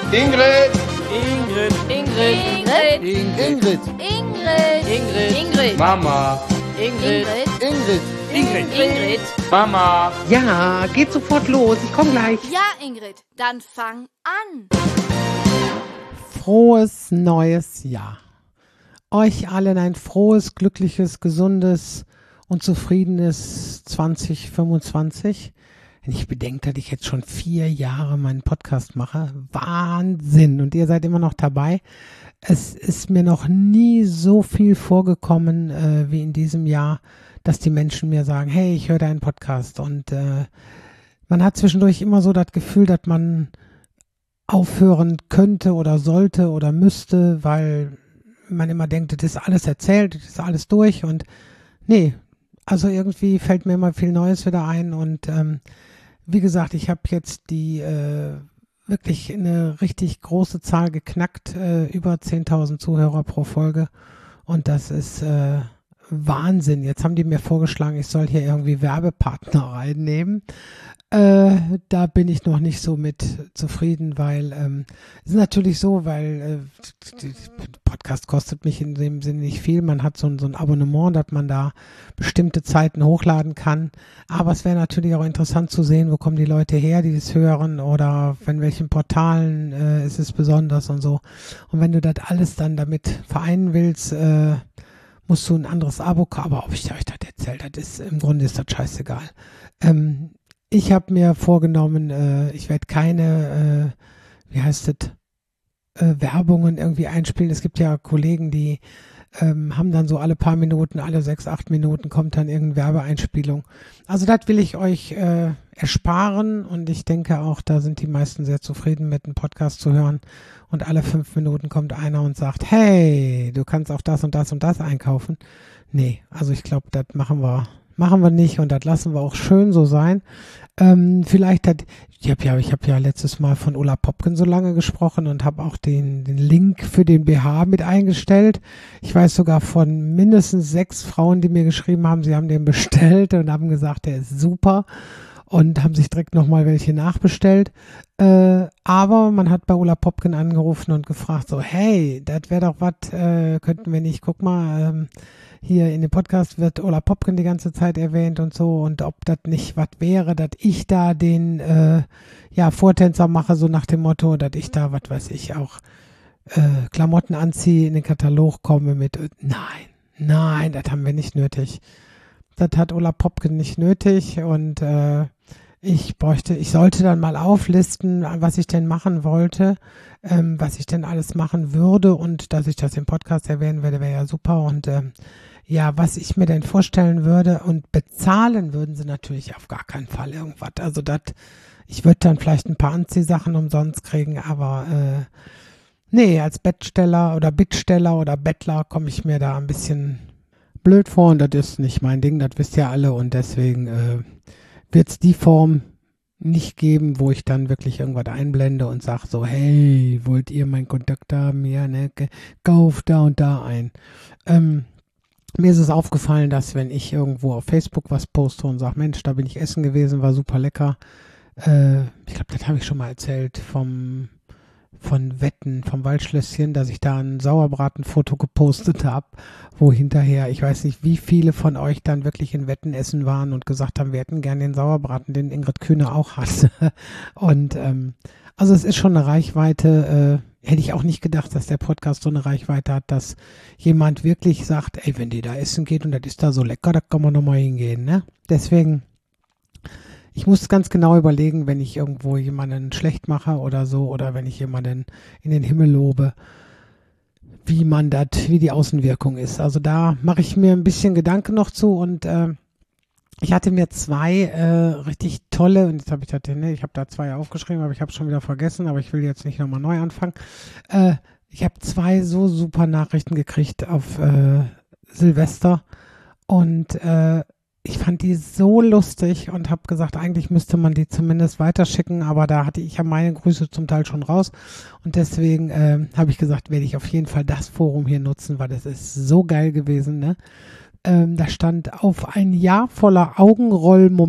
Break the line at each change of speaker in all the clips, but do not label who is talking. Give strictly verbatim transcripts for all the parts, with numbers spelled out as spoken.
Ingrid.
Ingrid.
Ingrid.
Ingrid.
Ingrid.
Ingrid.
Ingrid.
Mama.
Ingrid.
Ingrid.
Ingrid. Ingrid.
Mama.
Ja, geht sofort los. Ich komme gleich.
Ja, Ingrid, dann fang an.
Frohes neues Jahr. Euch allen ein frohes, glückliches, gesundes und zufriedenes zwanzig fünfundzwanzig. Wenn ich bedenke, dass ich jetzt schon vier Jahre meinen Podcast mache, Wahnsinn. Und ihr seid immer noch dabei. Es ist mir noch nie so viel vorgekommen äh, wie in diesem Jahr, dass die Menschen mir sagen, hey, ich höre deinen Podcast. Und äh, man hat zwischendurch immer so das Gefühl, dass man aufhören könnte oder sollte oder müsste, weil man immer denkt, das ist alles erzählt, das ist alles durch. Und nee, also irgendwie fällt mir immer viel Neues wieder ein. Und ähm, wie gesagt, ich habe jetzt die äh, wirklich eine richtig große Zahl geknackt, äh, über zehntausend Zuhörer pro Folge. Und das ist äh, Wahnsinn. Jetzt haben die mir vorgeschlagen, ich soll hier irgendwie Werbepartner reinnehmen. Äh, da bin ich noch nicht so mit zufrieden, weil ähm, es ist natürlich so, weil äh, der Podcast kostet mich in dem Sinne nicht viel. Man hat so ein, so ein Abonnement, dass man da bestimmte Zeiten hochladen kann. Aber es wäre natürlich auch interessant zu sehen, wo kommen die Leute her, die das hören, oder in welchen Portalen äh, ist es besonders und so. Und wenn du das alles dann damit vereinen willst, äh, musst du ein anderes Abo kaufen. Aber ob ich euch das erzählt, das ist, im Grunde ist das scheißegal. Ähm, Ich habe mir vorgenommen, äh, ich werde keine, äh, wie heißt das, äh, Werbungen irgendwie einspielen. Es gibt ja Kollegen, die ähm, haben dann so alle paar Minuten, alle sechs, acht Minuten kommt dann irgendeine Werbeeinspielung. Also das will ich euch äh, ersparen, und ich denke auch, da sind die meisten sehr zufrieden mit einem Podcast zu hören. Und alle fünf Minuten kommt einer und sagt, hey, du kannst auch das und das und das einkaufen. Nee, also ich glaube, das machen wir Machen wir nicht, und das lassen wir auch schön so sein. Ähm, vielleicht hat, ich habe ja, ich habe ja letztes Mal von Ulla Popken so lange gesprochen und habe auch den, den Link für den B H mit eingestellt. Ich weiß sogar von mindestens sechs Frauen, die mir geschrieben haben, sie haben den bestellt und haben gesagt, der ist super, und haben sich direkt nochmal welche nachbestellt. Äh, aber man hat bei Ulla Popken angerufen und gefragt, so, hey, das wäre doch was, äh, könnten wir nicht, guck mal, ähm, hier in dem Podcast wird Ulla Popken die ganze Zeit erwähnt und so, und ob das nicht was wäre, dass ich da den äh, ja Vortänzer mache, so nach dem Motto, dass ich da, was weiß ich, auch äh, Klamotten anziehe, in den Katalog komme mit, äh, nein, nein, das haben wir nicht nötig. Das hat Ulla Popken nicht nötig, und äh, ich bräuchte, ich sollte dann mal auflisten, was ich denn machen wollte, ähm, was ich denn alles machen würde, und dass ich das im Podcast erwähnen werde, wäre ja super. Und ähm, ja, was ich mir denn vorstellen würde, und bezahlen würden sie natürlich auf gar keinen Fall irgendwas. Also das, ich würde dann vielleicht ein paar Anziehsachen umsonst kriegen, aber äh, nee, als Bettsteller oder Bittsteller oder Bettler komme ich mir da ein bisschen blöd vor, und das ist nicht mein Ding, das wisst ihr alle, und deswegen äh, wird es die Form nicht geben, wo ich dann wirklich irgendwas einblende und sage so, hey, wollt ihr meinen Kontakt haben? Ja, ne, kauf da und da ein. Ähm, mir ist es aufgefallen, dass wenn ich irgendwo auf Facebook was poste und sage, Mensch, da bin ich essen gewesen, war super lecker. Äh, ich glaube, das habe ich schon mal erzählt vom von Wetten, vom Waldschlösschen, dass ich da ein Sauerbratenfoto gepostet habe, wo hinterher, ich weiß nicht, wie viele von euch dann wirklich in Wetten essen waren und gesagt haben, wir hätten gern den Sauerbraten, den Ingrid Kühne auch hat. Und ähm, also es ist schon eine Reichweite, äh, hätte ich auch nicht gedacht, dass der Podcast so eine Reichweite hat, dass jemand wirklich sagt, ey, wenn die da essen geht und das ist da so lecker, da kann man nochmal hingehen, ne? Deswegen, ich muss ganz genau überlegen, wenn ich irgendwo jemanden schlecht mache oder so, oder wenn ich jemanden in den Himmel lobe, wie man das, wie die Außenwirkung ist. Also da mache ich mir ein bisschen Gedanken noch zu, und äh, ich hatte mir zwei äh, richtig tolle, und jetzt habe ich das, ne, ich habe da zwei aufgeschrieben, aber ich habe es schon wieder vergessen, aber ich will jetzt nicht nochmal neu anfangen. Äh, ich habe zwei so super Nachrichten gekriegt auf äh, Silvester, und äh, ich fand die so lustig und habe gesagt, eigentlich müsste man die zumindest weiterschicken, aber da hatte ich ja meine Grüße zum Teil schon raus, und deswegen äh, habe ich gesagt, werde ich auf jeden Fall das Forum hier nutzen, weil das ist so geil gewesen, ne? Ähm, da stand: auf ein Jahr voller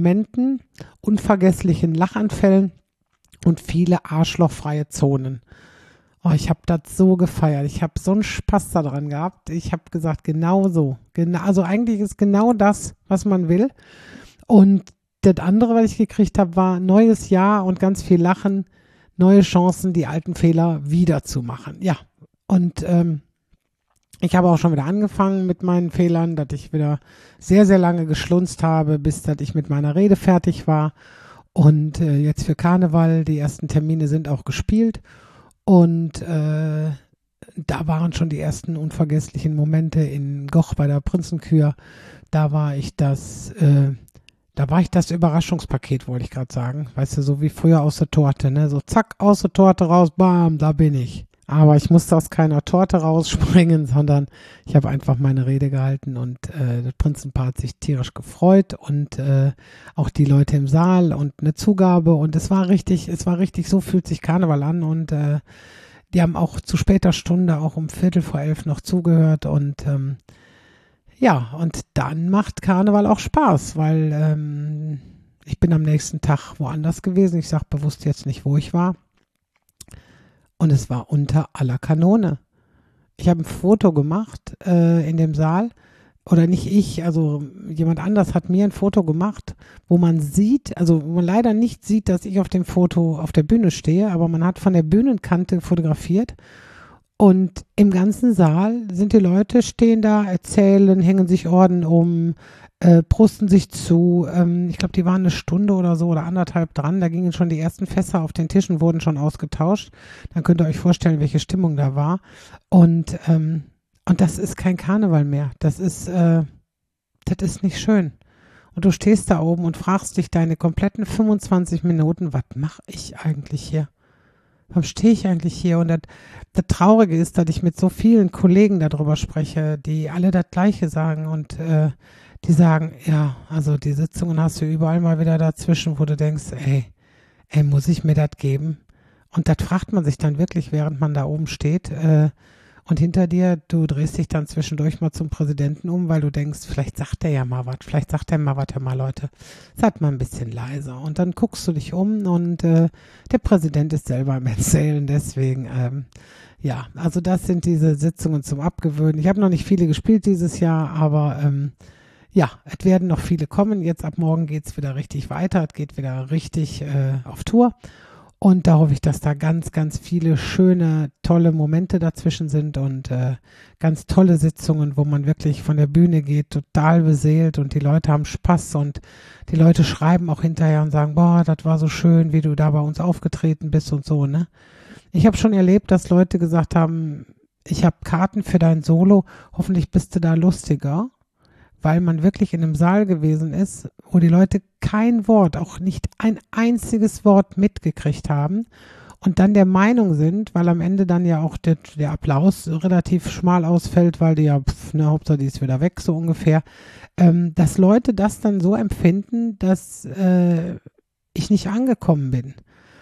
Augenrollmomenten, unvergesslichen Lachanfällen und viele arschlochfreie Zonen. Oh, ich habe das so gefeiert. Ich habe so einen Spaß daran gehabt. Ich habe gesagt, genau so. Genau, also eigentlich ist genau das, was man will. Und das andere, was ich gekriegt habe, war neues Jahr und ganz viel Lachen, neue Chancen, die alten Fehler wieder zu machen. Ja, und ähm, ich habe auch schon wieder angefangen mit meinen Fehlern, dass ich wieder sehr, sehr lange geschlunzt habe, bis dass ich mit meiner Rede fertig war. Und äh, jetzt für Karneval, die ersten Termine sind auch gespielt. Und äh, da waren schon die ersten unvergesslichen Momente in Goch bei der Prinzenkür. Da war ich das, äh, da war ich das Überraschungspaket, wollte ich gerade sagen. Weißt du, so wie früher aus der Torte, ne? So zack, aus der Torte raus, bam, da bin ich. Aber ich musste aus keiner Torte rausspringen, sondern ich habe einfach meine Rede gehalten und äh, das Prinzenpaar hat sich tierisch gefreut und äh, auch die Leute im Saal und eine Zugabe und es war richtig, es war richtig, so fühlt sich Karneval an und äh, die haben auch zu später Stunde, auch um Viertel vor elf noch zugehört und ähm, ja, und dann macht Karneval auch Spaß, weil ähm, ich bin am nächsten Tag woanders gewesen, ich sage bewusst jetzt nicht, wo ich war. Und es war unter aller Kanone. Ich habe ein Foto gemacht äh, in dem Saal. Oder nicht ich, also jemand anders hat mir ein Foto gemacht, wo man sieht, also wo man leider nicht sieht, dass ich auf dem Foto auf der Bühne stehe, aber man hat von der Bühnenkante fotografiert. Und im ganzen Saal sind die Leute, stehen da, erzählen, hängen sich Orden um, äh, prusten sich zu. Ähm, ich glaube, die waren eine Stunde oder so oder anderthalb dran. Da gingen schon die ersten Fässer auf den Tischen, wurden schon ausgetauscht. Dann könnt ihr euch vorstellen, welche Stimmung da war. Und, ähm, und das ist kein Karneval mehr. Das ist, äh, das ist nicht schön. Und du stehst da oben und fragst dich deine kompletten fünfundzwanzig Minuten, was mache ich eigentlich hier? Warum stehe ich eigentlich hier? Und das, das Traurige ist, dass ich mit so vielen Kollegen darüber spreche, die alle das Gleiche sagen und äh, die sagen, ja, also die Sitzungen hast du überall mal wieder dazwischen, wo du denkst, ey, ey, muss ich mir das geben? Und das fragt man sich dann wirklich, während man da oben steht. Äh, und hinter dir, du drehst dich dann zwischendurch mal zum Präsidenten um, weil du denkst, vielleicht sagt er ja mal was, vielleicht sagt er mal, warte mal, Leute, seid mal ein bisschen leiser. Und dann guckst du dich um und äh, der Präsident ist selber am Erzählen, deswegen, ähm, ja, also das sind diese Sitzungen zum Abgewöhnen. Ich habe noch nicht viele gespielt dieses Jahr, aber ähm, ja, es werden noch viele kommen. Jetzt ab morgen geht es wieder richtig weiter, es geht wieder richtig äh, auf Tour. Und da hoffe ich, dass da ganz, ganz viele schöne, tolle Momente dazwischen sind und äh, ganz tolle Sitzungen, wo man wirklich von der Bühne geht, total beseelt und die Leute haben Spaß und die Leute schreiben auch hinterher und sagen, boah, das war so schön, wie du da bei uns aufgetreten bist und so, ne? Ich habe schon erlebt, dass Leute gesagt haben, ich habe Karten für dein Solo, hoffentlich bist du da lustiger, weil man wirklich in einem Saal gewesen ist, wo die Leute kein Wort, auch nicht ein einziges Wort mitgekriegt haben und dann der Meinung sind, weil am Ende dann ja auch der, der Applaus relativ schmal ausfällt, weil die ja, pf, ne, Hauptsache die ist wieder weg, so ungefähr, ähm, dass Leute das dann so empfinden, dass äh, ich nicht angekommen bin.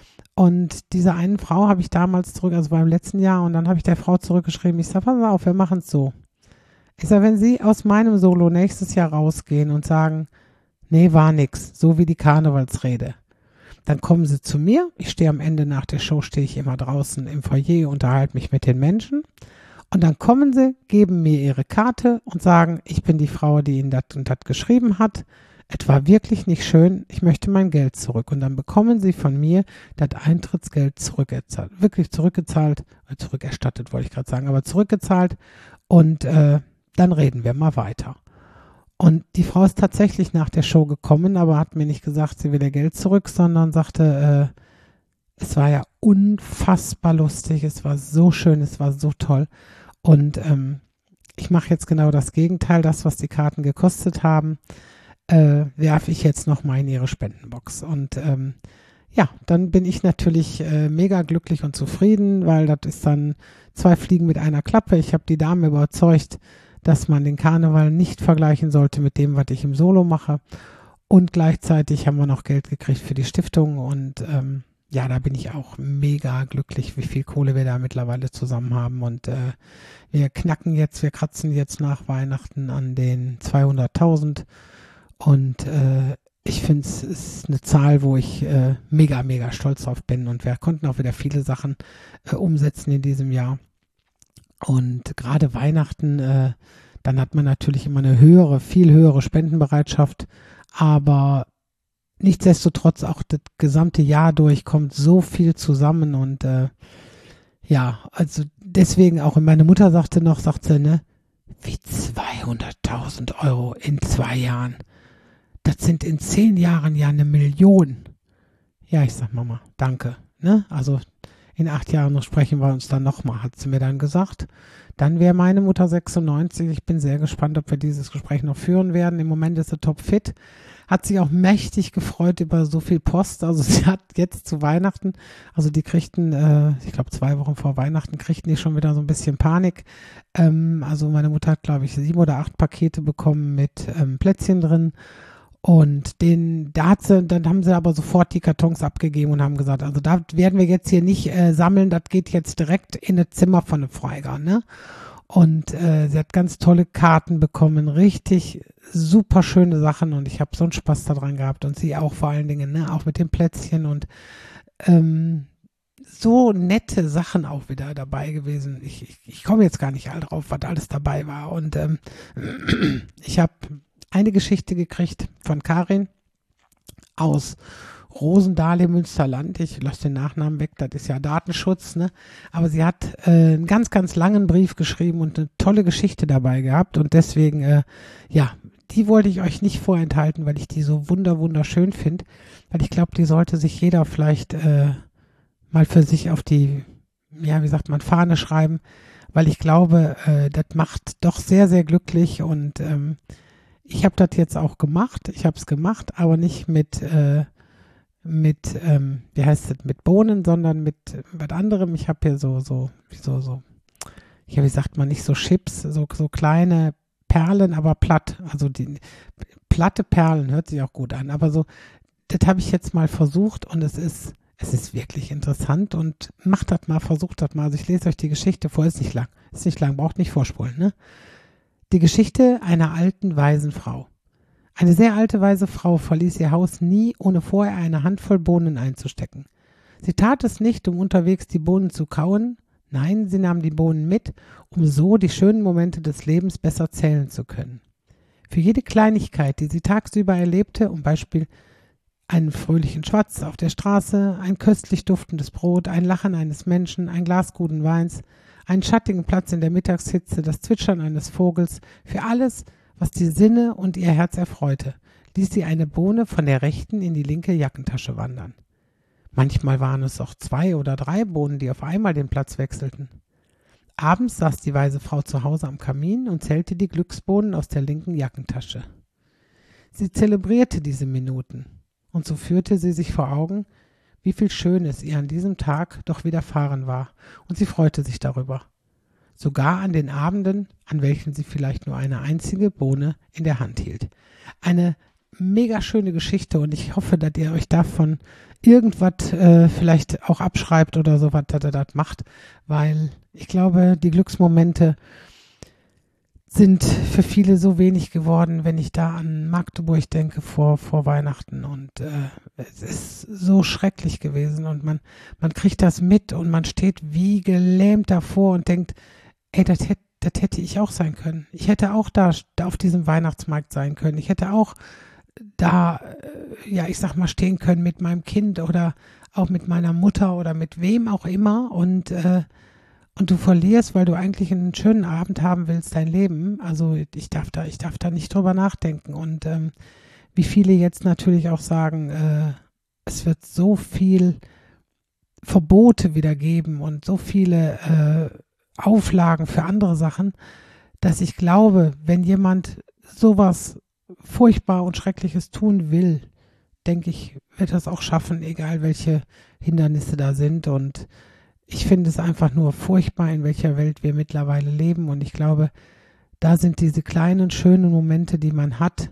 Und dieser einen Frau habe ich damals zurück, also beim letzten Jahr, und dann habe ich der Frau zurückgeschrieben, ich sage, pass mal auf, wir machen es so. Ich sage, wenn Sie aus meinem Solo nächstes Jahr rausgehen und sagen, nee, war nix, so wie die Karnevalsrede, dann kommen Sie zu mir. Ich stehe am Ende nach der Show, stehe ich immer draußen im Foyer, unterhalte mich mit den Menschen. Und dann kommen Sie, geben mir Ihre Karte und sagen, ich bin die Frau, die Ihnen das und das geschrieben hat. Es war wirklich nicht schön, ich möchte mein Geld zurück. Und dann bekommen Sie von mir das Eintrittsgeld zurückgezahlt. Wirklich zurückgezahlt, äh, zurückerstattet wollte ich gerade sagen, aber zurückgezahlt. Und äh, dann reden wir mal weiter. Und die Frau ist tatsächlich nach der Show gekommen, aber hat mir nicht gesagt, sie will ihr Geld zurück, sondern sagte, äh, es war ja unfassbar lustig, es war so schön, es war so toll. Und ähm, ich mache jetzt genau das Gegenteil, das, was die Karten gekostet haben, äh, werfe ich jetzt nochmal in ihre Spendenbox. Und ähm, ja, dann bin ich natürlich äh, mega glücklich und zufrieden, weil das ist dann zwei Fliegen mit einer Klappe. Ich habe die Dame überzeugt, dass man den Karneval nicht vergleichen sollte mit dem, was ich im Solo mache. Und gleichzeitig haben wir noch Geld gekriegt für die Stiftung. Und ähm, ja, da bin ich auch mega glücklich, wie viel Kohle wir da mittlerweile zusammen haben. Und äh, wir knacken jetzt, wir kratzen jetzt nach Weihnachten an den zweihunderttausend. Und äh, ich finde, es ist eine Zahl, wo ich äh, mega, mega stolz drauf bin. Und wir konnten auch wieder viele Sachen äh, umsetzen in diesem Jahr. Und gerade Weihnachten, äh, dann hat man natürlich immer eine höhere, viel höhere Spendenbereitschaft. Aber nichtsdestotrotz auch das gesamte Jahr durch kommt so viel zusammen. Und äh, ja, also deswegen auch, und meine Mutter sagte noch, sagt sie, ne, wie zweihunderttausend Euro in zwei Jahren. Das sind in zehn Jahren ja eine Million. Ja, ich sag Mama, danke. Ne? Also in acht Jahren sprechen wir uns dann nochmal, hat sie mir dann gesagt. Dann wäre meine Mutter sechsundneunzig. Ich bin sehr gespannt, ob wir dieses Gespräch noch führen werden. Im Moment ist sie topfit. Hat sich auch mächtig gefreut über so viel Post. Also sie hat jetzt zu Weihnachten, also die kriegten, äh, ich glaube zwei Wochen vor Weihnachten, kriegten die schon wieder so ein bisschen Panik. Ähm, also meine Mutter hat, glaube ich, sieben oder acht Pakete bekommen mit ähm, Plätzchen drin. Und den, da hat sie, dann haben sie aber sofort die Kartons abgegeben und haben gesagt, also da werden wir jetzt hier nicht äh, sammeln, das geht jetzt direkt in das Zimmer von dem Freiger, ne? Und äh, sie hat ganz tolle Karten bekommen, richtig super schöne Sachen und ich habe so einen Spaß daran gehabt und sie auch vor allen Dingen, ne? Auch mit den Plätzchen und ähm, so nette Sachen auch wieder dabei gewesen. Ich, ich, ich komme jetzt gar nicht all drauf, was alles dabei war und ähm, ich habe eine Geschichte gekriegt von Karin aus Rosendahl im Münsterland. Ich lasse den Nachnamen weg, das ist ja Datenschutz, ne? Aber sie hat äh, einen ganz, ganz langen Brief geschrieben und eine tolle Geschichte dabei gehabt und deswegen, äh, ja, die wollte ich euch nicht vorenthalten, weil ich die so wunder, wunderschön finde, weil ich glaube, die sollte sich jeder vielleicht äh, mal für sich auf die, ja, wie sagt man, Fahne schreiben, weil ich glaube, äh, das macht doch sehr, sehr glücklich und ähm, ich habe das jetzt auch gemacht. Ich habe es gemacht, aber nicht mit, äh, mit ähm, wie heißt das, mit Bohnen, sondern mit äh, was anderem. Ich habe hier so, so, wie so, so, ja, wie sagt man, nicht so Chips, so, so kleine Perlen, aber platt. Also die platte Perlen, hört sich auch gut an. Aber so, das habe ich jetzt mal versucht und es ist, es ist wirklich interessant und macht das mal, versucht das mal. Also ich lese euch die Geschichte vor, ist nicht lang. Ist nicht lang, braucht nicht vorspulen, ne? Die Geschichte einer alten, weisen Frau. Eine sehr alte, weise Frau verließ ihr Haus nie, ohne vorher eine Handvoll Bohnen einzustecken. Sie tat es nicht, um unterwegs die Bohnen zu kauen. Nein, sie nahm die Bohnen mit, um so die schönen Momente des Lebens besser zählen zu können. Für jede Kleinigkeit, die sie tagsüber erlebte, um Beispiel einen fröhlichen Schwatz auf der Straße, ein köstlich duftendes Brot, ein Lachen eines Menschen, ein Glas guten Weins, einen schattigen Platz in der Mittagshitze, das Zwitschern eines Vogels, für alles, was die Sinne und ihr Herz erfreute, ließ sie eine Bohne von der rechten in die linke Jackentasche wandern. Manchmal waren es auch zwei oder drei Bohnen, die auf einmal den Platz wechselten. Abends saß die weise Frau zu Hause am Kamin und zählte die Glücksbohnen aus der linken Jackentasche. Sie zelebrierte diese Minuten, und so führte sie sich vor Augen, wie viel Schönes ihr an diesem Tag doch widerfahren war, und sie freute sich darüber. Sogar an den Abenden, an welchen sie vielleicht nur eine einzige Bohne in der Hand hielt. Eine mega schöne Geschichte und ich hoffe, dass ihr euch davon irgendwas äh, vielleicht auch abschreibt oder sowas, dass ihr das macht, weil ich glaube, die Glücksmomente sind für viele so wenig geworden, wenn ich da an Magdeburg denke vor, vor Weihnachten und äh, es ist so schrecklich gewesen und man, man kriegt das mit und man steht wie gelähmt davor und denkt, ey, das hätte, das hätte ich auch sein können. Ich hätte auch da, da auf diesem Weihnachtsmarkt sein können. Ich hätte auch da, äh, ja, ich sag mal, stehen können mit meinem Kind oder auch mit meiner Mutter oder mit wem auch immer und äh, Und du verlierst, weil du eigentlich einen schönen Abend haben willst, dein Leben. Also ich darf da, ich darf da nicht drüber nachdenken. Und ähm, wie viele jetzt natürlich auch sagen, äh, es wird so viel Verbote wieder geben und so viele äh, Auflagen für andere Sachen, dass ich glaube, wenn jemand sowas furchtbar und Schreckliches tun will, denke ich, wird das auch schaffen, egal welche Hindernisse da sind. Und ich finde es einfach nur furchtbar, in welcher Welt wir mittlerweile leben. Und ich glaube, da sind diese kleinen, schönen Momente, die man hat,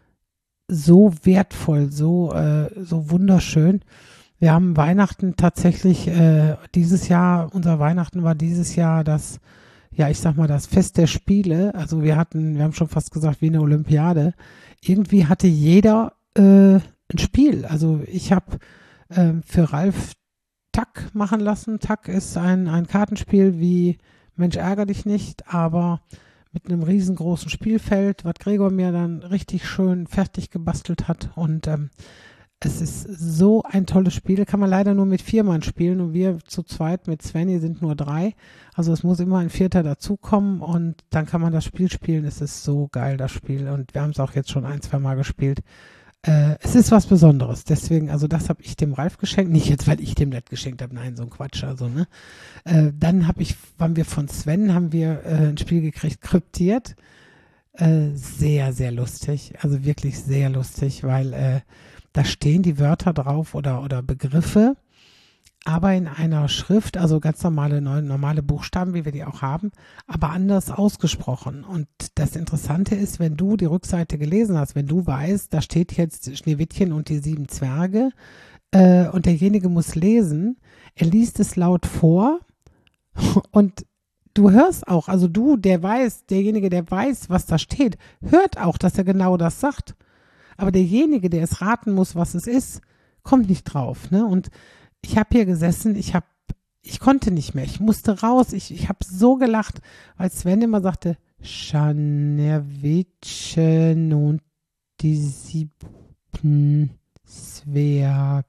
so wertvoll, so, äh, so wunderschön. Wir haben Weihnachten tatsächlich äh, dieses Jahr, unser Weihnachten war dieses Jahr das, ja, ich sag mal, das Fest der Spiele. Also wir hatten, wir haben schon fast gesagt, wie eine Olympiade. Irgendwie hatte jeder äh, ein Spiel. Also ich habe äh, für Ralf Tack machen lassen. Tack ist ein, ein Kartenspiel wie Mensch ärger dich nicht, aber mit einem riesengroßen Spielfeld, was Gregor mir dann richtig schön fertig gebastelt hat. Und ähm, es ist so ein tolles Spiel, kann man leider nur mit vier Mann spielen und wir zu zweit mit Svenny sind nur drei. Also es muss immer ein Vierter dazukommen und dann kann man das Spiel spielen. Es ist so geil, das Spiel. Und wir haben es auch jetzt schon ein, zwei Mal gespielt. Äh, es ist was Besonderes. Deswegen, also das habe ich dem Ralf geschenkt. Nicht jetzt, weil ich dem das geschenkt habe. Nein, so ein Quatsch. Also, ne? Äh, dann habe ich, waren wir von Sven, haben wir äh, ein Spiel gekriegt, kryptiert. Äh, sehr, sehr lustig. Also wirklich sehr lustig, weil äh, da stehen die Wörter drauf oder, oder Begriffe, aber in einer Schrift, also ganz normale, normale Buchstaben, wie wir die auch haben, aber anders ausgesprochen. Und das Interessante ist, wenn du die Rückseite gelesen hast, wenn du weißt, da steht jetzt Schneewittchen und die sieben Zwerge äh, und derjenige muss lesen, er liest es laut vor und du hörst auch, also du, der weiß, derjenige, der weiß, was da steht, hört auch, dass er genau das sagt. Aber derjenige, der es raten muss, was es ist, kommt nicht drauf. Ne? Und ich habe hier gesessen, ich habe, ich konnte nicht mehr, ich musste raus, ich, ich habe so gelacht, weil Sven immer sagte, Schneewittchen und die sieben Zwerge.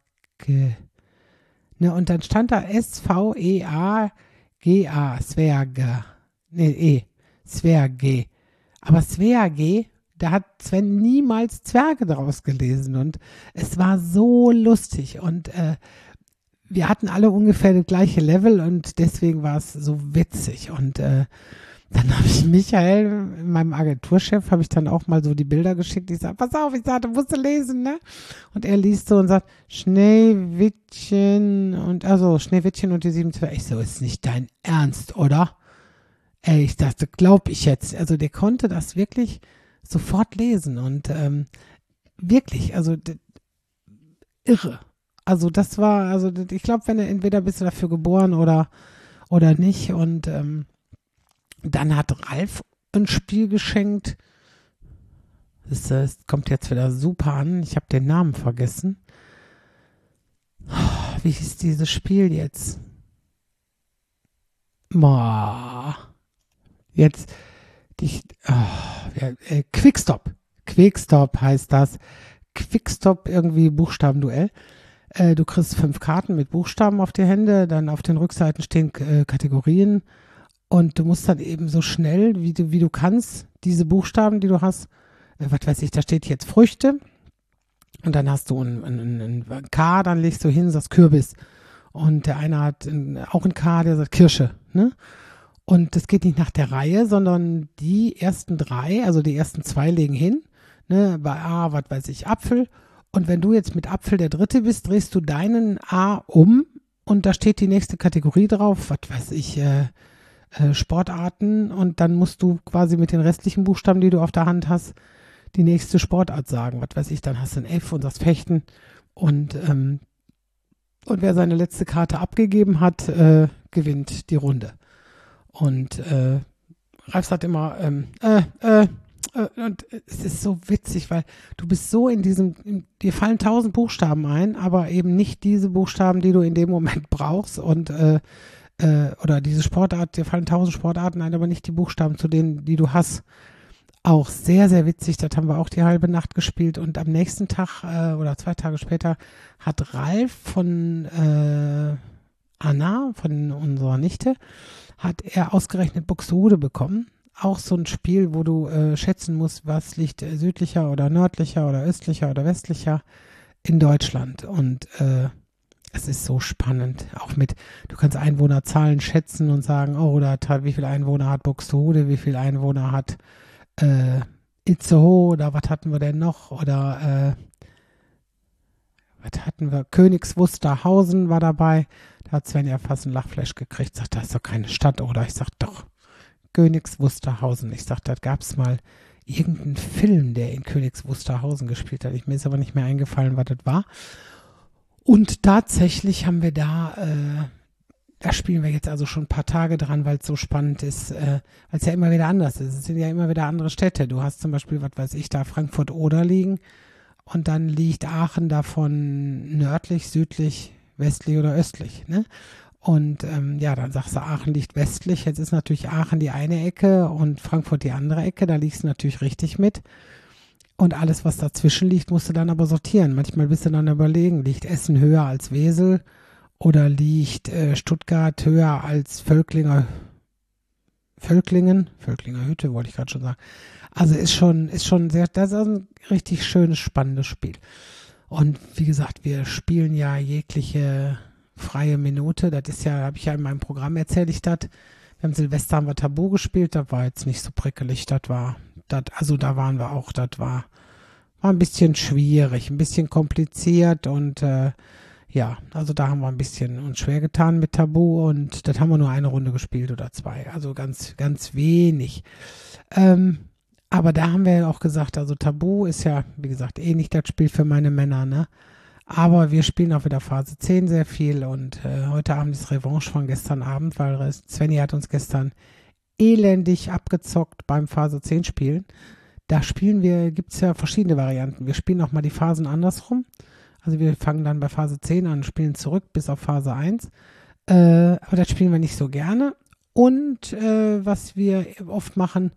Ne? Und dann stand da S V E A G A, Zwerge. Ne, E, Zwerge. Aber Zwerge, da hat Sven niemals Zwerge draus gelesen und es war so lustig und äh, wir hatten alle ungefähr das gleiche Level und deswegen war es so witzig und äh, dann habe ich Michael, meinem Agenturchef, habe ich dann auch mal so die Bilder geschickt. Ich sage, pass auf, ich sage, du musst lesen, ne? Und er liest so und sagt, Schneewittchen und, also Schneewittchen und die sieben Zwerge. Ich so, ist nicht dein Ernst, oder? Ey, ich dachte, glaub ich jetzt. Also der konnte das wirklich sofort lesen und ähm, wirklich, also d- irre. Also das war, also d- ich glaube, wenn er entweder bist du dafür geboren oder oder nicht und ähm, dann hat Ralf ein Spiel geschenkt. Das, das kommt jetzt wieder super an. Ich habe den Namen vergessen. Oh, wie hieß dieses Spiel jetzt? Boah. Jetzt die, oh, ja, äh, Quickstop. Quickstop heißt das. Quickstop irgendwie Buchstabenduell. Äh, du kriegst fünf Karten mit Buchstaben auf die Hände, dann auf den Rückseiten stehen äh, Kategorien und du musst dann eben so schnell, wie du, wie du kannst, diese Buchstaben, die du hast, äh, was weiß ich, da steht jetzt Früchte und dann hast du ein, ein, ein, ein K, dann legst du hin, sagst Kürbis und der eine hat ein, auch ein K, der sagt Kirsche, ne? Und das geht nicht nach der Reihe, sondern die ersten drei, also die ersten zwei legen hin, ne? Bei A, was weiß ich, Apfel. Und wenn du jetzt mit Apfel der Dritte bist, drehst du deinen A um und da steht die nächste Kategorie drauf, was weiß ich, äh, äh, Sportarten und dann musst du quasi mit den restlichen Buchstaben, die du auf der Hand hast, die nächste Sportart sagen, was weiß ich, dann hast du ein F und das Fechten und, ähm, und wer seine letzte Karte abgegeben hat, äh, gewinnt die Runde. Und äh, Ralf sagt immer, ähm, äh, äh, und es ist so witzig, weil du bist so in diesem, in, dir fallen tausend Buchstaben ein, aber eben nicht diese Buchstaben, die du in dem Moment brauchst und äh, äh, oder diese Sportart, dir fallen tausend Sportarten ein, aber nicht die Buchstaben zu denen, die du hast. Auch sehr, sehr witzig, das haben wir auch die halbe Nacht gespielt und am nächsten Tag äh, oder zwei Tage später hat Ralf von äh, Anna, von unserer Nichte, hat er ausgerechnet Buxtehude bekommen. Auch so ein Spiel, wo du äh, schätzen musst, was liegt äh, südlicher oder nördlicher oder östlicher oder westlicher in Deutschland. Und äh, es ist so spannend. Auch mit, du kannst Einwohnerzahlen schätzen und sagen, oh, da hat, wie viele Einwohner hat Buxtehude, wie viele Einwohner hat äh, Itzehoe oder was hatten wir denn noch? Oder äh, was hatten wir? Königs Wusterhausen war dabei. Da hat Sven ja fast ein Lachflash gekriegt. Sagt, das ist doch keine Stadt, oder? Ich sag, doch. Königs Wusterhausen. Ich sag, da gab es mal irgendeinen Film, der in Königs Wusterhausen gespielt hat. Ich, mir ist aber nicht mehr eingefallen, was das war. Und tatsächlich haben wir da, äh, da spielen wir jetzt also schon ein paar Tage dran, weil es so spannend ist, äh, weil es ja immer wieder anders ist. Es sind ja immer wieder andere Städte. Du hast zum Beispiel, was weiß ich, da Frankfurt-Oder liegen. Und dann liegt Aachen davon nördlich, südlich, westlich oder östlich. Ne? Und ähm, ja, dann sagst du, Aachen liegt westlich. Jetzt ist natürlich Aachen die eine Ecke und Frankfurt die andere Ecke. Da liegst du natürlich richtig mit. Und alles, was dazwischen liegt, musst du dann aber sortieren. Manchmal bist du dann überlegen, liegt Essen höher als Wesel oder liegt äh, Stuttgart höher als Völklinger, Völklingen, Völklinger Hütte, wollte ich gerade schon sagen. Also ist schon, ist schon sehr, das ist ein richtig schönes, spannendes Spiel. Und wie gesagt, wir spielen ja jegliche freie Minute. Das ist ja, habe ich ja in meinem Programm erzählt, ich das. Wir haben Silvester haben wir Tabu gespielt, das war jetzt nicht so prickelig, das war, das, also da waren wir auch, das war, war ein bisschen schwierig, ein bisschen kompliziert und äh, ja, also da haben wir ein bisschen uns schwer getan mit Tabu und das haben wir nur eine Runde gespielt oder zwei, also ganz, ganz wenig. Ähm, aber da haben wir auch gesagt, also Tabu ist ja, wie gesagt, eh nicht das Spiel für meine Männer, ne? Aber wir spielen auch wieder Phase zehn sehr viel und äh, heute Abend ist Revanche von gestern Abend, weil Svenny hat uns gestern elendig abgezockt beim Phase zehn Spielen. Da spielen wir, gibt es ja verschiedene Varianten. Wir spielen auch mal die Phasen andersrum. Also wir fangen dann bei Phase zehn an und spielen zurück bis auf Phase eins. Äh, aber das spielen wir nicht so gerne. Und äh, was wir oft machen,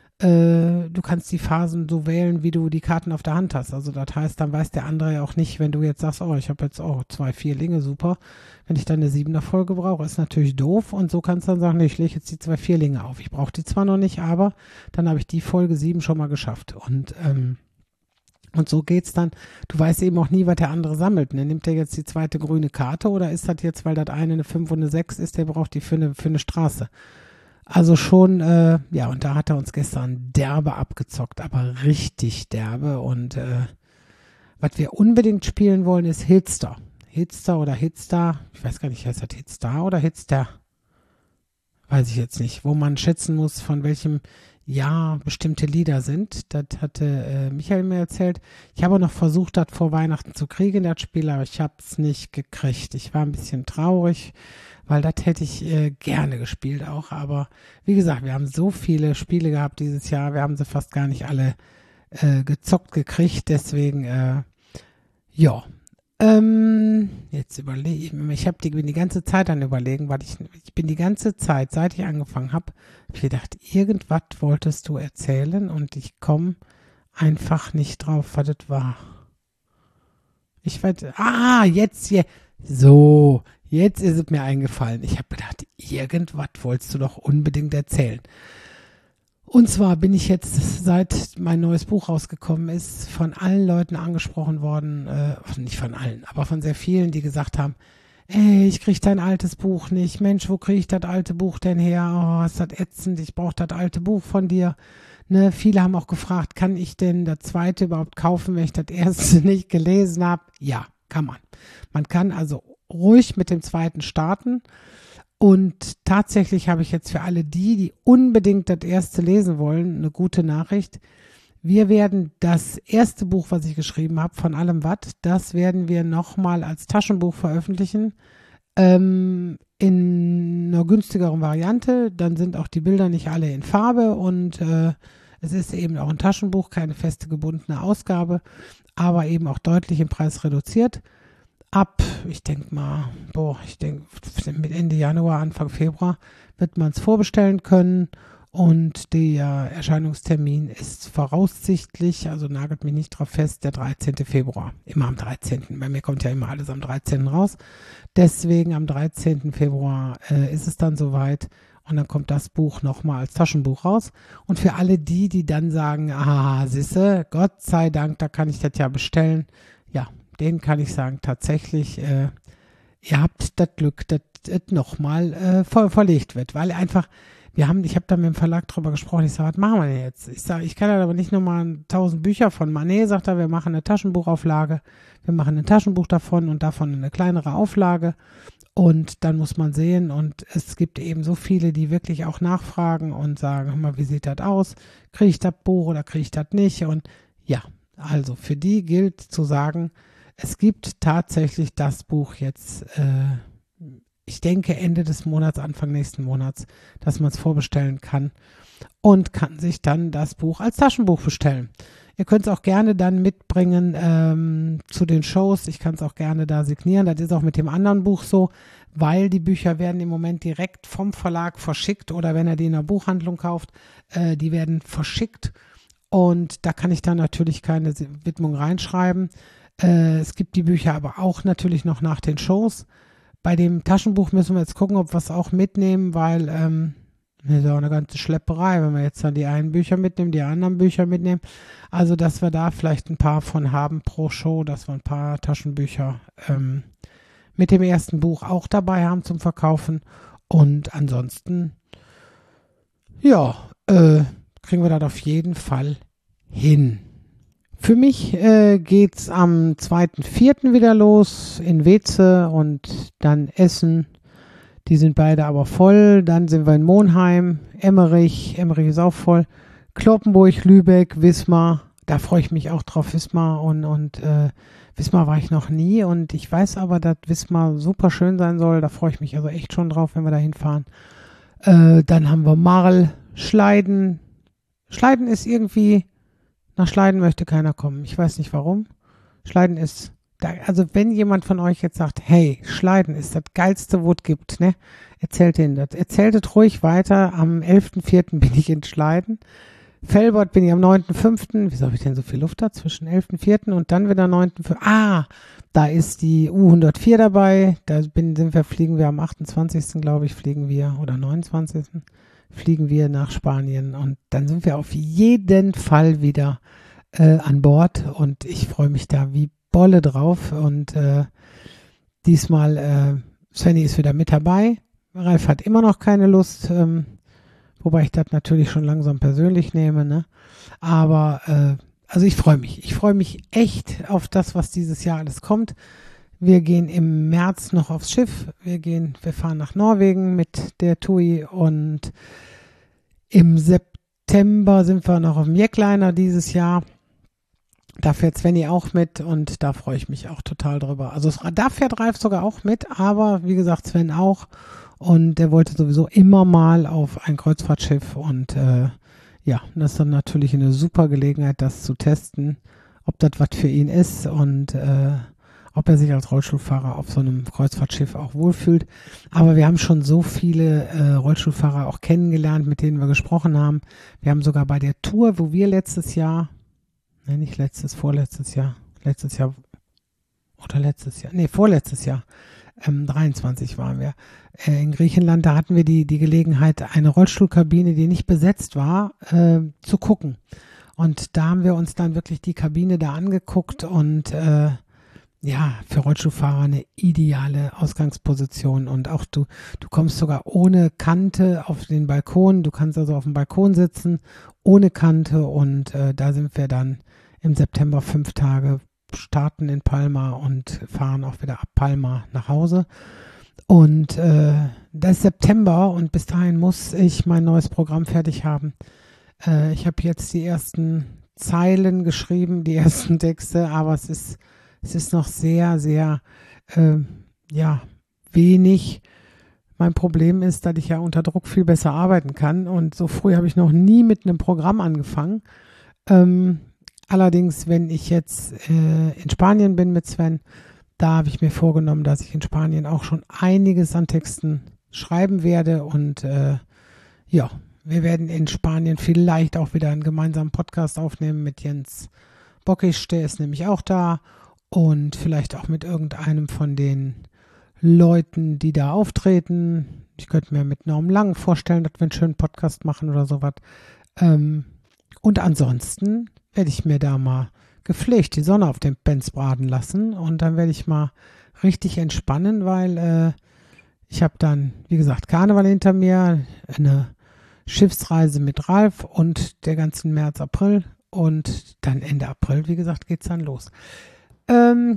äh, du kannst die Phasen so wählen, wie du die Karten auf der Hand hast. Also das heißt, dann weiß der andere ja auch nicht, wenn du jetzt sagst, oh, ich habe jetzt auch zwei Vierlinge, super. Wenn ich dann eine siebener Folge brauche, ist natürlich doof. Und so kannst du dann sagen, nee, ich lege jetzt die zwei Vierlinge auf. Ich brauche die zwar noch nicht, aber dann habe ich die Folge sieben schon mal geschafft. Und ähm, Und so geht's dann. Du weißt eben auch nie, was der andere sammelt. Ne? Nimmt der jetzt die zweite grüne Karte oder ist das jetzt, weil das eine eine fünf und eine sechs ist, der braucht die für eine, für eine Straße. Also schon, äh, ja, und da hat er uns gestern derbe abgezockt, aber richtig derbe. Und äh, was wir unbedingt spielen wollen, ist Hitster. Hitster oder Hitstar. Ich weiß gar nicht, heißt das Hitstar oder Hitster? Weiß ich jetzt nicht. Wo man schätzen muss, von welchem Jahr bestimmte Lieder sind. Das hatte äh, Michael mir erzählt. Ich habe noch versucht, das vor Weihnachten zu kriegen, das Spiel, aber ich habe es nicht gekriegt. Ich war ein bisschen traurig, weil das hätte ich äh, gerne gespielt auch. Aber wie gesagt, wir haben so viele Spiele gehabt dieses Jahr. Wir haben sie fast gar nicht alle äh, gezockt gekriegt. Deswegen, äh, ja. Ähm, jetzt überlege ich mir, ich hab die, bin die ganze Zeit an überlegen, weil ich, ich bin die ganze Zeit, seit ich angefangen habe, hab ich gedacht, irgendwas wolltest du erzählen und ich komme einfach nicht drauf, was das war. Ich weiß, ah, jetzt hier, so, jetzt ist es mir eingefallen. Ich habe gedacht, irgendwas wolltest du doch unbedingt erzählen. Und zwar bin ich jetzt, seit mein neues Buch rausgekommen ist, von allen Leuten angesprochen worden, äh, nicht von allen, aber von sehr vielen, die gesagt haben, ey, ich krieg dein altes Buch nicht, Mensch, wo krieg ich das alte Buch denn her? Oh, ist das ätzend, ich brauche das alte Buch von dir. Ne, viele haben auch gefragt, kann ich denn das zweite überhaupt kaufen, wenn ich das erste nicht gelesen habe? Ja, kann man. Man kann also ruhig mit dem zweiten starten. Und tatsächlich habe ich jetzt für alle die, die unbedingt das erste lesen wollen, eine gute Nachricht. Wir werden das erste Buch, was ich geschrieben habe, von allem Watt, das werden wir nochmal als Taschenbuch veröffentlichen, ähm, in einer günstigeren Variante. Dann sind auch die Bilder nicht alle in Farbe und äh, es ist eben auch ein Taschenbuch, keine feste gebundene Ausgabe, aber eben auch deutlich im Preis reduziert. Ab, ich denke mal, boah, ich denke, mit Ende Januar, Anfang Februar wird man es vorbestellen können und der Erscheinungstermin ist voraussichtlich, also nagelt mich nicht drauf fest, der dreizehnten Februar. Immer am dreizehnten Bei mir kommt ja immer alles am dreizehnten raus. Deswegen am dreizehnten Februar äh, ist es dann soweit und dann kommt das Buch nochmal als Taschenbuch raus. Und für alle die, die dann sagen, ah, siehste, Gott sei Dank, da kann ich das ja bestellen, ja, denen kann ich sagen, tatsächlich, äh, ihr habt das Glück, dass es nochmal äh, ver- verlegt wird, weil einfach, wir haben, ich habe da mit dem Verlag drüber gesprochen, ich sage, was machen wir denn jetzt? Ich sage, ich kann da aber nicht nochmal tausend Bücher von machen. Nee, sagt er, wir machen eine Taschenbuchauflage, wir machen ein Taschenbuch davon und davon eine kleinere Auflage und dann muss man sehen und es gibt eben so viele, die wirklich auch nachfragen und sagen, hör mal, wie sieht das aus? Kriege ich das Buch oder kriege ich das nicht? Und ja, also für die gilt zu sagen, es gibt tatsächlich das Buch jetzt, äh, ich denke Ende des Monats, Anfang nächsten Monats, dass man es vorbestellen kann und kann sich dann das Buch als Taschenbuch bestellen. Ihr könnt es auch gerne dann mitbringen ähm, zu den Shows. Ich kann es auch gerne da signieren. Das ist auch mit dem anderen Buch so, weil die Bücher werden im Moment direkt vom Verlag verschickt oder wenn ihr die in der Buchhandlung kauft, äh, die werden verschickt und da kann ich dann natürlich keine Widmung reinschreiben. Äh, es gibt die Bücher aber auch natürlich noch nach den Shows. Bei dem Taschenbuch müssen wir jetzt gucken, ob wir es auch mitnehmen, weil ähm, das ist auch eine ganze Schlepperei, wenn wir jetzt dann die einen Bücher mitnehmen, die anderen Bücher mitnehmen. Also, dass wir da vielleicht ein paar von haben pro Show, dass wir ein paar Taschenbücher ähm, mit dem ersten Buch auch dabei haben zum Verkaufen. Und ansonsten, ja, äh, kriegen wir das auf jeden Fall hin. Für mich äh, geht's am zweiten vierten wieder los in Weze und dann Essen. Die sind beide aber voll. Dann sind wir in Monheim, Emmerich. Emmerich ist auch voll. Cloppenburg, Lübeck, Wismar. Da freue ich mich auch drauf. Wismar und, und äh, Wismar war ich noch nie. Und ich weiß aber, dass Wismar super schön sein soll. Da freue ich mich also echt schon drauf, wenn wir da hinfahren. Äh, dann haben wir Marl, Schleiden. Schleiden ist irgendwie, nach Schleiden möchte keiner kommen. Ich weiß nicht warum. Schleiden ist... Also wenn jemand von euch jetzt sagt, hey, Schleiden ist das Geilste, wo es gibt, ne? Erzählt ihnen das. Erzählt es ruhig weiter. Am elften vierten bin ich in Schleiden. Felbert bin ich am neunten fünften Wieso habe ich denn so viel Luft da zwischen elften vierten und dann wieder neunten fünften Ah, da ist die U hundertvier dabei. Da bin, sind wir, fliegen wir am achtundzwanzigsten glaube ich, fliegen wir, oder neunundzwanzigsten fliegen wir nach Spanien. Und dann sind wir auf jeden Fall wieder äh, an Bord. Und ich freue mich da wie Bolle drauf und äh, diesmal äh, Svenny ist wieder mit dabei. Ralf hat immer noch keine Lust, ähm, wobei ich das natürlich schon langsam persönlich nehme, ne? Aber äh, also ich freue mich. Ich freue mich echt auf das, was dieses Jahr alles kommt. Wir gehen im März noch aufs Schiff. Wir gehen, wir fahren nach Norwegen mit der T U I und im September sind wir noch auf dem Jackliner dieses Jahr. Da fährt Svenny auch mit und da freue ich mich auch total drüber. Also da fährt Ralf sogar auch mit, aber wie gesagt Sven auch und der wollte sowieso immer mal auf ein Kreuzfahrtschiff und äh, ja, das ist dann natürlich eine super Gelegenheit, das zu testen, ob das was für ihn ist und äh, ob er sich als Rollstuhlfahrer auf so einem Kreuzfahrtschiff auch wohlfühlt. Aber wir haben schon so viele äh, Rollstuhlfahrer auch kennengelernt, mit denen wir gesprochen haben. Wir haben sogar bei der Tour, wo wir letztes Jahr Nee, nicht letztes, vorletztes Jahr. Letztes Jahr oder letztes Jahr. Nee, vorletztes Jahr. Ähm, dreiundzwanzig waren wir. Äh, in Griechenland, da hatten wir die, die Gelegenheit, eine Rollstuhlkabine, die nicht besetzt war, äh, zu gucken. Und da haben wir uns dann wirklich die Kabine da angeguckt und äh, ja, für Rollstuhlfahrer eine ideale Ausgangsposition. Und auch du, du kommst sogar ohne Kante auf den Balkon. Du kannst also auf dem Balkon sitzen, ohne Kante. Und äh, da sind wir dann im September fünf Tage, starten in Palma und fahren auch wieder ab Palma nach Hause. Und äh, das ist September und bis dahin muss ich mein neues Programm fertig haben. Äh, ich habe jetzt die ersten Zeilen geschrieben, die ersten Texte, aber es ist, es ist noch sehr, sehr, äh, ja, wenig. Mein Problem ist, dass ich ja unter Druck viel besser arbeiten kann und so früh habe ich noch nie mit einem Programm angefangen. Ähm, Allerdings, wenn ich jetzt äh, in Spanien bin mit Sven, da habe ich mir vorgenommen, dass ich in Spanien auch schon einiges an Texten schreiben werde. Und äh, ja, wir werden in Spanien vielleicht auch wieder einen gemeinsamen Podcast aufnehmen mit Jens Bockisch, der ist nämlich auch da. Und vielleicht auch mit irgendeinem von den Leuten, die da auftreten. Ich könnte mir mit Norm Lang vorstellen, dass wir einen schönen Podcast machen oder sowas. Ähm, und ansonsten werde ich mir da mal gepflegt die Sonne auf dem Benz braten lassen und dann werde ich mal richtig entspannen, weil äh, ich habe dann, wie gesagt, Karneval hinter mir, eine Schiffsreise mit Ralf und der ganzen März, April und dann Ende April, wie gesagt, geht's dann los. Ähm,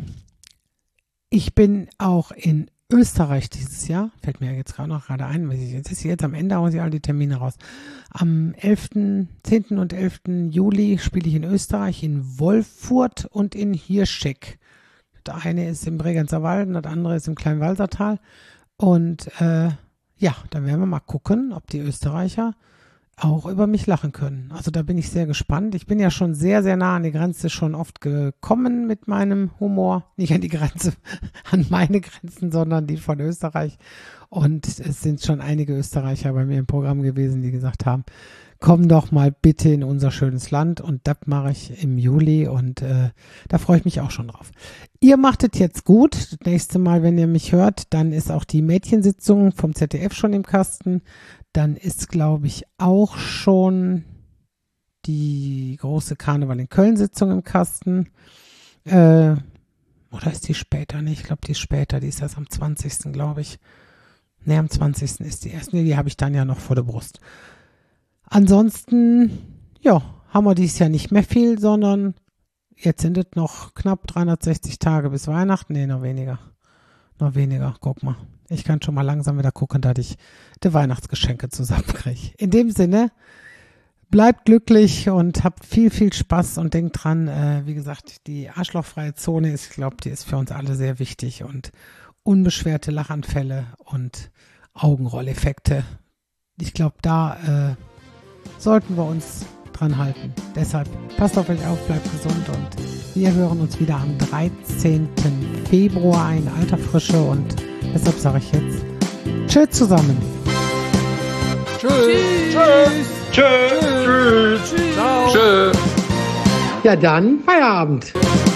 ich bin auch in Österreich dieses Jahr, fällt mir jetzt gerade noch gerade ein, jetzt ist jetzt am Ende, haue ich all die Termine raus. Am elften, zehnten und elften Juli spiele ich in Österreich, in Wolfurt und in Hirschek. Das eine ist im Bregenzer Wald und das andere ist im Kleinwalsertal. Und äh, ja, dann werden wir mal gucken, ob die Österreicher auch über mich lachen können. Also da bin ich sehr gespannt. Ich bin ja schon sehr, sehr nah an die Grenze schon oft gekommen mit meinem Humor. Nicht an die Grenze, an meine Grenzen, sondern die von Österreich. Und es sind schon einige Österreicher bei mir im Programm gewesen, die gesagt haben, komm doch mal bitte in unser schönes Land. Und das mache ich im Juli und äh, da freue ich mich auch schon drauf. Ihr macht es jetzt gut. Das nächste Mal, wenn ihr mich hört, dann ist auch die Mädchensitzung vom Z D F schon im Kasten. Dann ist, glaube ich, auch schon die große Karneval in Köln-Sitzung im Kasten. Äh, oder ist die später? Nee, ich glaube, die ist später. Die ist erst am zwanzigsten, glaube ich. Nee, am zwanzigsten ist die erste. Nee, die habe ich dann ja noch vor der Brust. Ansonsten, ja, haben wir dieses Jahr nicht mehr viel, sondern jetzt sind es noch knapp dreihundertsechzig Tage bis Weihnachten. Nee, noch weniger. Noch weniger, guck mal. Ich kann schon mal langsam wieder gucken, dass ich die Weihnachtsgeschenke zusammenkriege. In dem Sinne, bleibt glücklich und habt viel, viel Spaß und denkt dran, äh, wie gesagt, die arschlochfreie Zone ist, ich glaube, die ist für uns alle sehr wichtig und unbeschwerte Lachanfälle und Augenrolleffekte. Ich glaube, da äh, sollten wir uns dran halten. Deshalb passt auf euch auf, bleibt gesund und wir hören uns wieder am dreizehnten Februar in alter Frische und deshalb sage ich jetzt tschüss zusammen.
Tschüss. Tschüss.
Tschüss.
Tschüss.
Ciao.
Tschüss.
Ja dann, Feierabend.